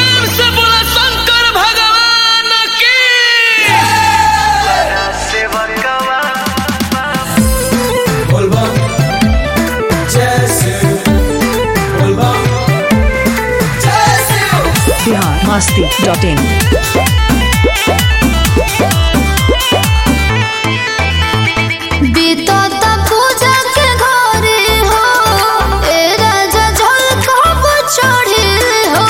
प्रेम से बोला शंकर भगवान की। biharmasti.in बीतता पूजा के घरे हो ए राजा झलकब चढ़े हो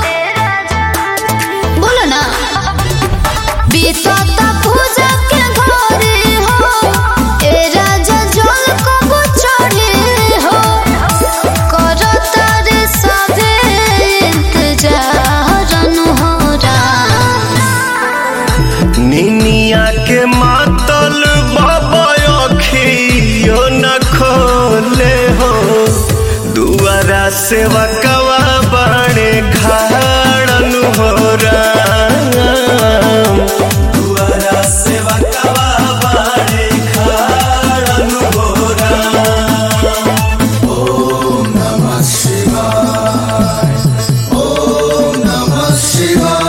बोलो ना। बीतता पूजा के घरे हो ए राजा झलकब चढ़े हो करता रे सबे इंतजार अनहोरा। निनिया के मातल बाबा अखियो न खोले हो दुआरा सेवा कवा बाणे खाड़न हो राम। दुआरा सेवा कवा बाणे खाड़न हो राम। ओम नमः शिवाय ओम नमः शिवाय।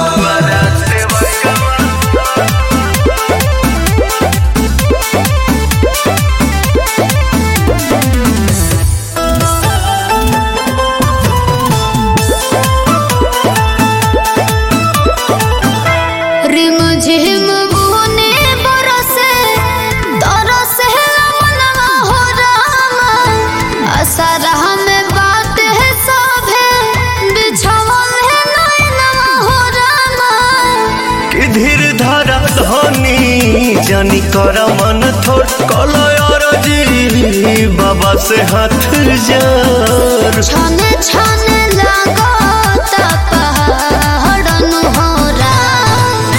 रिम झिम बुने बरसे तरसे मनवा हो रामा। असरह में बात है सभे बिछावल है नैनवा हो रामा। कि धीर धारा धनी जानी कर मन थोड़ कलयर जी बाबा से हाथ जोड़। छने छने लागता पहाड़न हो रामा।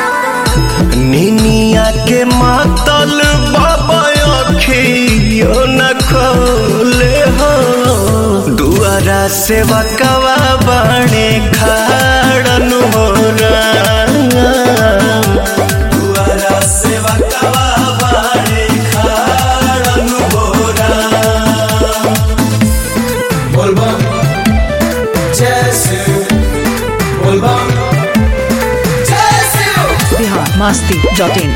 निनिया के मातल बाबा अखियो न खोले हो दुआरा सेवा कवा बाणे खाड़न हो राम। दुआरा सेवा कवा बाणे खाड़न हो राम। बोल बम जैसे बोल बम जैसे biharmasti.in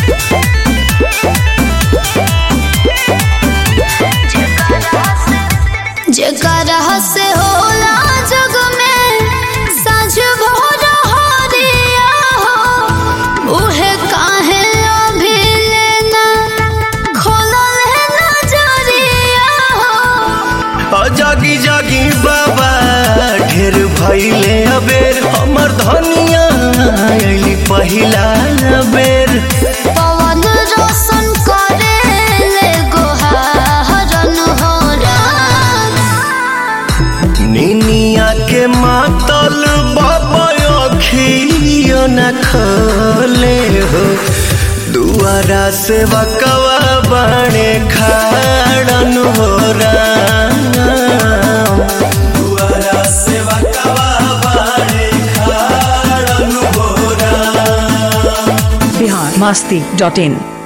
जेकरा से होला जग में साँझ भोर हरिया हो उहे काहे अभी लेना खोलल है नजरिया हो। जागी जागी बाबा ढेर भइले अबेर हमर धनिया अइली पहिला बेर। पवन रोशन करे ले गोहारन हो राम। निनिया के मातल बाबा अखियो न खोले हो दुआरा सेवा कवा बाणे खाड़न हो राम। दुआरा सेवा कवा बाणे खाड़न हो राम। biharmasti.in